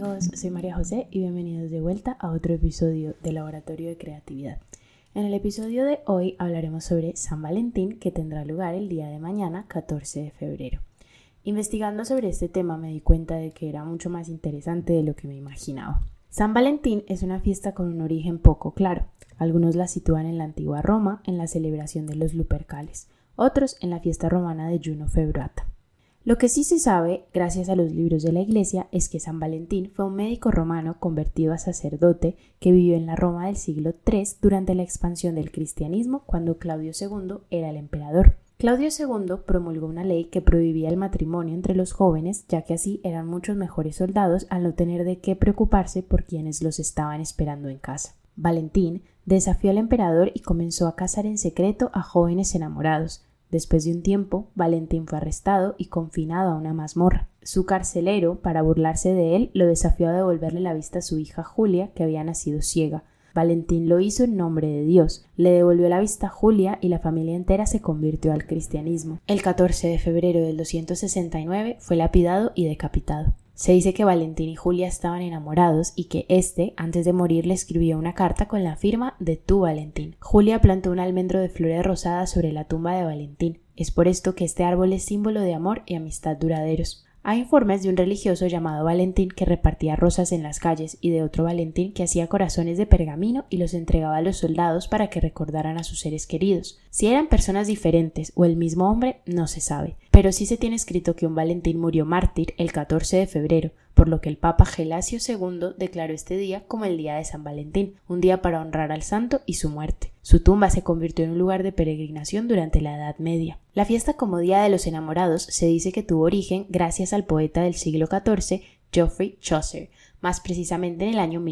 amigos, soy María José y bienvenidos de vuelta a otro episodio de Laboratorio de Creatividad. En el episodio de hoy hablaremos sobre San Valentín, que tendrá lugar el día de mañana, 14 de febrero. Investigando sobre este tema me di cuenta de que era mucho más interesante de lo que me imaginaba. San Valentín es una fiesta con un origen poco claro. Algunos la sitúan en la antigua Roma, en la celebración de los Lupercales, otros en la fiesta romana de Juno Febrata. Lo que sí se sabe, gracias a los libros de la Iglesia, es que San Valentín fue un médico romano convertido a sacerdote que vivió en la Roma del siglo III durante la expansión del cristianismo cuando Claudio II era el emperador. Claudio II promulgó una ley que prohibía el matrimonio entre los jóvenes, ya que así eran muchos mejores soldados al no tener de qué preocuparse por quienes los estaban esperando en casa. Valentín desafió al emperador y comenzó a casar en secreto a jóvenes enamorados. Después de un tiempo, Valentín fue arrestado y confinado a una mazmorra. Su carcelero, para burlarse de él, lo desafió a devolverle la vista a su hija Julia, que había nacido ciega. Valentín lo hizo en nombre de Dios. Le devolvió la vista a Julia y la familia entera se convirtió al cristianismo. El 14 de febrero del 269 fue lapidado y decapitado. Se dice que Valentín y Julia estaban enamorados y que éste, antes de morir, le escribió una carta con la firma de tu Valentín. Julia plantó un almendro de flores rosadas sobre la tumba de Valentín. Es por esto que este árbol es símbolo de amor y amistad duraderos. Hay informes de un religioso llamado Valentín que repartía rosas en las calles y de otro Valentín que hacía corazones de pergamino y los entregaba a los soldados para que recordaran a sus seres queridos. Si eran personas diferentes o el mismo hombre, no se sabe, pero sí se tiene escrito que un Valentín murió mártir el 14 de febrero, por lo que el Papa Gelasio II declaró este día como el día de San Valentín, un día para honrar al santo y su muerte. Su tumba se convirtió en un lugar de peregrinación durante la Edad Media. La fiesta como Día de los Enamorados se dice que tuvo origen gracias al poeta del siglo XIV, Geoffrey Chaucer, más precisamente en el año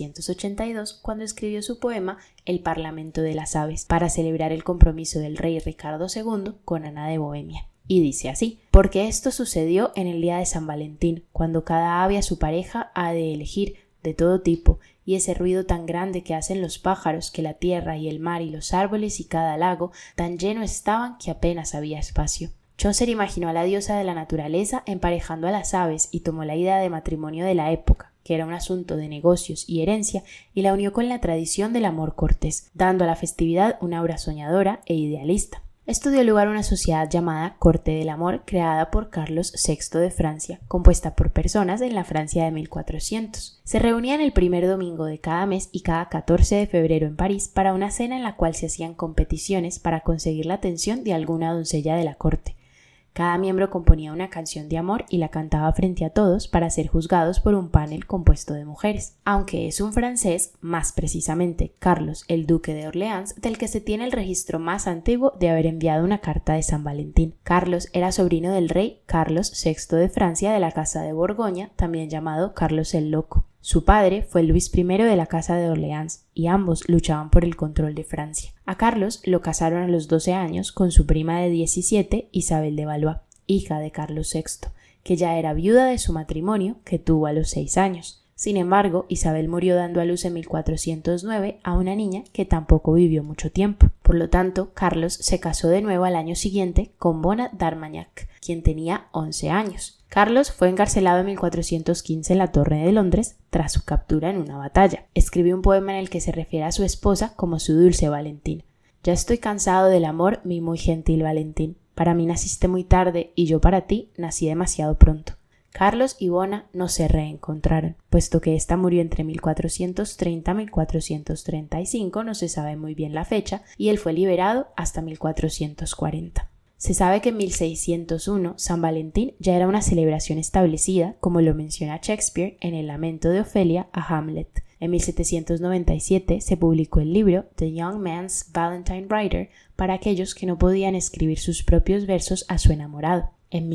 1382, cuando escribió su poema El Parlamento de las Aves, para celebrar el compromiso del rey Ricardo II con Ana de Bohemia. Y dice así: porque esto sucedió en el día de San Valentín, cuando cada ave a su pareja ha de elegir de todo tipo, y ese ruido tan grande que hacen los pájaros, que la tierra y el mar y los árboles y cada lago tan lleno estaban que apenas había espacio. Chaucer imaginó a la diosa de la naturaleza emparejando a las aves y tomó la idea de matrimonio de la época, que era un asunto de negocios y herencia, y la unió con la tradición del amor cortés, dando a la festividad una aura soñadora e idealista. Esto dio lugar a una sociedad llamada Corte del Amor, creada por Carlos VI de Francia, compuesta por personas en la Francia de 1400. Se reunían el primer domingo de cada mes y cada 14 de febrero en París para una cena en la cual se hacían competiciones para conseguir la atención de alguna doncella de la corte. Cada miembro componía una canción de amor y la cantaba frente a todos para ser juzgados por un panel compuesto de mujeres. Aunque es un francés, más precisamente Carlos, el duque de Orleans, del que se tiene el registro más antiguo de haber enviado una carta de San Valentín. Carlos era sobrino del rey Carlos VI de Francia de la Casa de Borgoña, también llamado Carlos el Loco. Su padre fue Luis I de la Casa de Orleans y ambos luchaban por el control de Francia. A Carlos lo casaron a los 12 años con su prima de 17, Isabel de Valois, hija de Carlos VI, que ya era viuda de su matrimonio que tuvo a los 6 años. Sin embargo, Isabel murió dando a luz en 1409 a una niña que tampoco vivió mucho tiempo. Por lo tanto, Carlos se casó de nuevo al año siguiente con Bona d'Armagnac, quien tenía 11 años. Carlos fue encarcelado en 1415 en la Torre de Londres tras su captura en una batalla. Escribió un poema en el que se refiere a su esposa como su dulce Valentín. Ya estoy cansado del amor, mi muy gentil Valentín. Para mí naciste muy tarde y yo para ti nací demasiado pronto. Carlos y Bona no se reencontraron, puesto que ésta murió entre 1430 y 1435, no se sabe muy bien la fecha, y él fue liberado hasta 1440. Se sabe que en 1601 San Valentín ya era una celebración establecida, como lo menciona Shakespeare en el lamento de Ofelia a Hamlet. En 1797 se publicó el libro The Young Man's Valentine Writer para aquellos que no podían escribir sus propios versos a su enamorado. En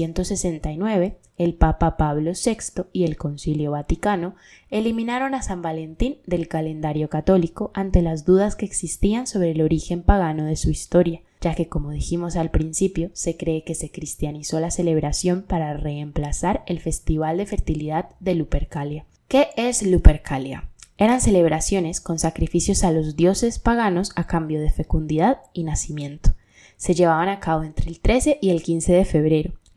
1969, el Papa Pablo VI y el Concilio Vaticano eliminaron a San Valentín del calendario católico ante las dudas que existían sobre el origen pagano de su historia, ya que, como dijimos al principio, se cree que se cristianizó la celebración para reemplazar el festival de fertilidad de Lupercalia. ¿Qué es Lupercalia? Eran celebraciones con sacrificios a los dioses paganos a cambio de fecundidad y nacimiento. Se llevaban a cabo entre el 13 y el 15 de febrero.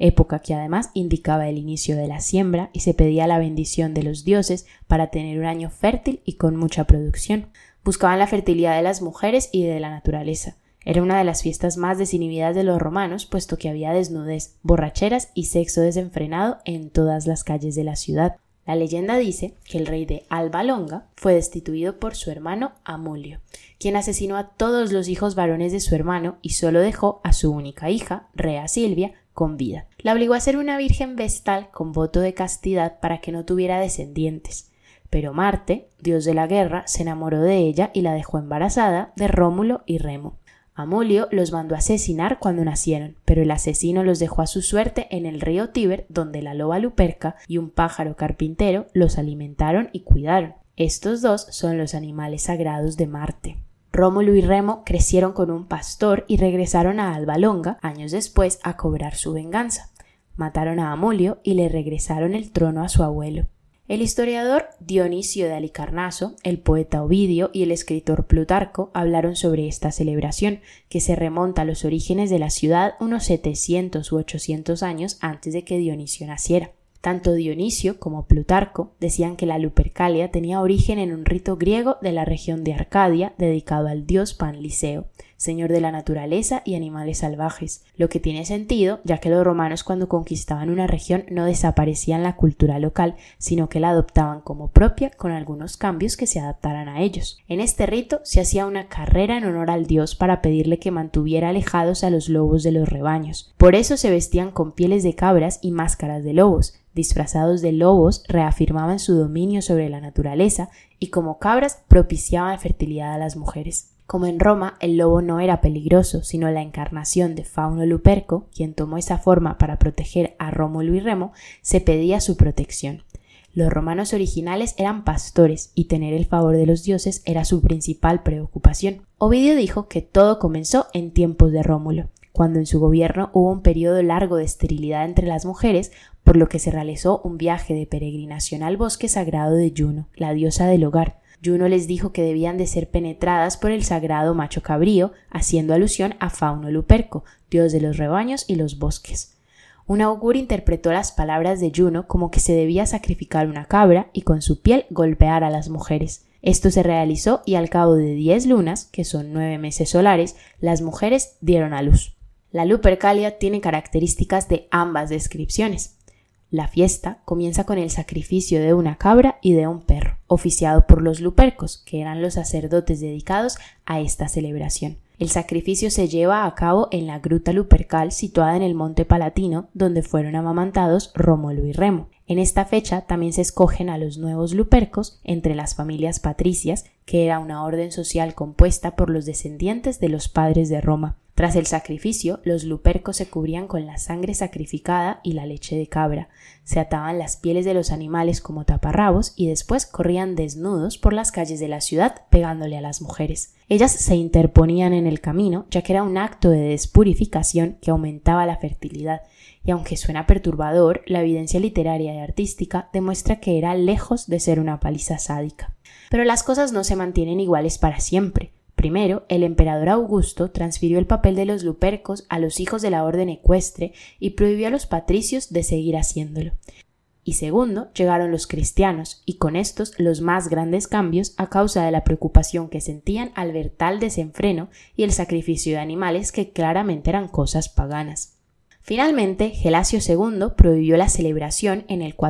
época que además indicaba el inicio de la siembra y se pedía la bendición de los dioses para tener un año fértil y con mucha producción. Buscaban la fertilidad de las mujeres y de la naturaleza. Era una de las fiestas más desinhibidas de los romanos, puesto que había desnudez, borracheras y sexo desenfrenado en todas las calles de la ciudad. La leyenda dice que el rey de Alba Longa fue destituido por su hermano Amulio, quien asesinó a todos los hijos varones de su hermano y solo dejó a su única hija, Rea Silvia, con vida. La obligó a ser una virgen vestal con voto de castidad para que no tuviera descendientes. Pero Marte, dios de la guerra, se enamoró de ella y la dejó embarazada de Rómulo y Remo. Amulio los mandó a asesinar cuando nacieron, pero el asesino los dejó a su suerte en el río Tíber, donde la loba Luperca y un pájaro carpintero los alimentaron y cuidaron. Estos dos son los animales sagrados de Marte. Rómulo y Remo crecieron con un pastor y regresaron a Alba Longa años después a cobrar su venganza. Mataron a Amulio y le regresaron el trono a su abuelo. El historiador Dionisio de Halicarnaso, el poeta Ovidio y el escritor Plutarco hablaron sobre esta celebración, que se remonta a los orígenes de la ciudad unos 700 u 800 años antes de que Dionisio naciera. Tanto Dionisio como Plutarco decían que la Lupercalia tenía origen en un rito griego de la región de Arcadia dedicado al dios Pan Liceo, señor de la naturaleza y animales salvajes, lo que tiene sentido ya que los romanos cuando conquistaban una región no desaparecían la cultura local, sino que la adoptaban como propia con algunos cambios que se adaptaran a ellos. En este rito se hacía una carrera en honor al dios para pedirle que mantuviera alejados a los lobos de los rebaños. Por eso se vestían con pieles de cabras y máscaras de lobos. Disfrazados de lobos reafirmaban su dominio sobre la naturaleza y como cabras propiciaban la fertilidad a las mujeres. Como en Roma, el lobo no era peligroso, sino la encarnación de Fauno Luperco, quien tomó esa forma para proteger a Rómulo y Remo, se pedía su protección. Los romanos originales eran pastores y tener el favor de los dioses era su principal preocupación. Ovidio dijo que todo comenzó en tiempos de Rómulo, cuando en su gobierno hubo un periodo largo de esterilidad entre las mujeres, por lo que se realizó un viaje de peregrinación al bosque sagrado de Juno, la diosa del hogar. Juno les dijo que debían de ser penetradas por el sagrado macho cabrío, haciendo alusión a Fauno Luperco, dios de los rebaños y los bosques. Un augur interpretó las palabras de Juno como que se debía sacrificar una cabra y con su piel golpear a las mujeres. Esto se realizó y al cabo de 10 lunas, que son 9 meses solares, las mujeres dieron a luz. La Lupercalia tiene características de ambas descripciones. La fiesta comienza con el sacrificio de una cabra y de un perro, oficiado por los lupercos, que eran los sacerdotes dedicados a esta celebración. El sacrificio se lleva a cabo en la gruta Lupercal situada en el Monte Palatino, donde fueron amamantados Rómulo y Remo. En esta fecha también se escogen a los nuevos lupercos entre las familias patricias, que era una orden social compuesta por los descendientes de los padres de Roma. Tras el sacrificio, los lupercos se cubrían con la sangre sacrificada y la leche de cabra, se ataban las pieles de los animales como taparrabos y después corrían desnudos por las calles de la ciudad pegándole a las mujeres. Ellas se interponían en el camino, ya que era un acto de despurificación que aumentaba la fertilidad, y aunque suena perturbador, la evidencia literaria y artística demuestra que era lejos de ser una paliza sádica. Pero las cosas no se mantienen iguales para siempre. Primero, el emperador Augusto transfirió el papel de los lupercos a los hijos de la orden ecuestre y prohibió a los patricios de seguir haciéndolo. Y segundo, llegaron los cristianos, y con estos los más grandes cambios a causa de la preocupación que sentían al ver tal desenfreno y el sacrificio de animales que claramente eran cosas paganas. Finalmente, Gelasio II prohibió la celebración en el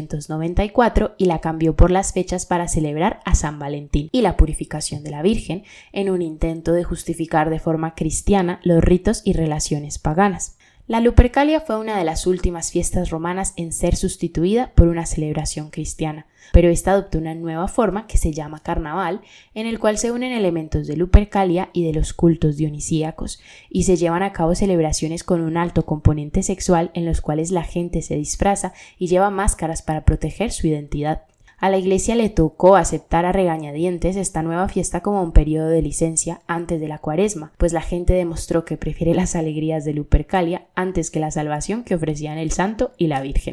494 y la cambió por las fechas para celebrar a San Valentín y la purificación de la Virgen, en un intento de justificar de forma cristiana los ritos y relaciones paganas. La Lupercalia fue una de las últimas fiestas romanas en ser sustituida por una celebración cristiana, pero esta adoptó una nueva forma que se llama carnaval, en el cual se unen elementos de Lupercalia y de los cultos dionisíacos, y se llevan a cabo celebraciones con un alto componente sexual en los cuales la gente se disfraza y lleva máscaras para proteger su identidad. A la Iglesia le tocó aceptar a regañadientes esta nueva fiesta como un periodo de licencia antes de la Cuaresma, pues la gente demostró que prefiere las alegrías de Lupercalia antes que la salvación que ofrecían el santo y la Virgen.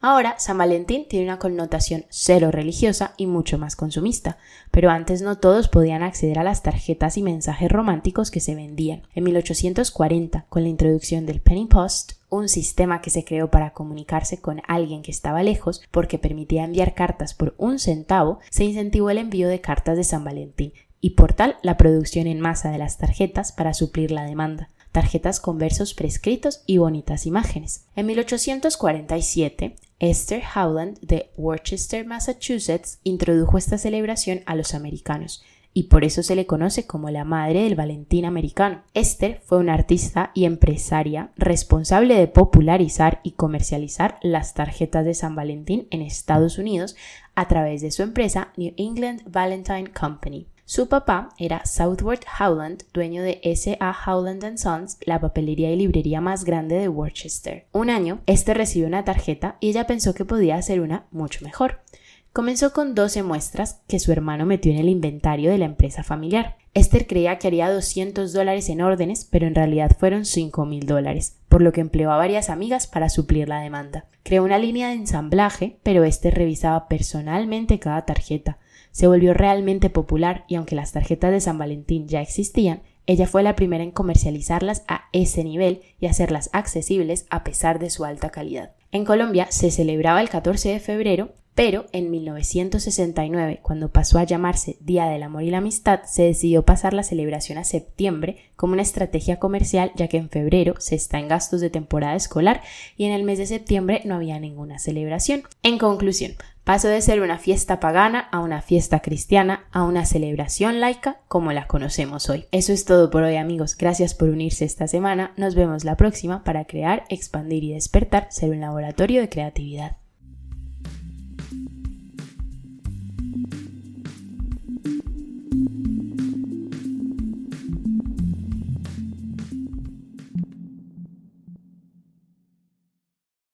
Ahora, San Valentín tiene una connotación cero religiosa y mucho más consumista, pero antes no todos podían acceder a las tarjetas y mensajes románticos que se vendían. En 1840, con la introducción del Penny Post, un sistema que se creó para comunicarse con alguien que estaba lejos porque permitía enviar cartas por 1 centavo, se incentivó el envío de cartas de San Valentín y por tal la producción en masa de las tarjetas para suplir la demanda. Tarjetas con versos prescritos y bonitas imágenes. En 1847, Esther Howland de Worcester, Massachusetts, introdujo esta celebración a los americanos y por eso se le conoce como la madre del Valentín americano. Esther fue una artista y empresaria responsable de popularizar y comercializar las tarjetas de San Valentín en Estados Unidos a través de su empresa New England Valentine Company. Su papá era Southward Howland, dueño de S.A. Howland & Sons, la papelería y librería más grande de Worcester. Un año, Esther recibió una tarjeta y ella pensó que podía hacer una mucho mejor. Comenzó con 12 muestras que su hermano metió en el inventario de la empresa familiar. Esther creía que haría $200 en órdenes, pero en realidad fueron $5,000, por lo que empleó a varias amigas para suplir la demanda. Creó una línea de ensamblaje, pero Esther revisaba personalmente cada tarjeta. Se volvió realmente popular y aunque las tarjetas de San Valentín ya existían, ella fue la primera en comercializarlas a ese nivel y hacerlas accesibles a pesar de su alta calidad. En Colombia se celebraba el 14 de febrero, pero en 1969, cuando pasó a llamarse Día del Amor y la Amistad, se decidió pasar la celebración a septiembre como una estrategia comercial, ya que en febrero se está en gastos de temporada escolar y en el mes de septiembre no había ninguna celebración. En conclusión, pasó de ser una fiesta pagana a una fiesta cristiana, a una celebración laica como la conocemos hoy. Eso es todo por hoy, amigos. Gracias por unirse esta semana. Nos vemos la próxima para crear, expandir y despertar ser un laboratorio de creatividad.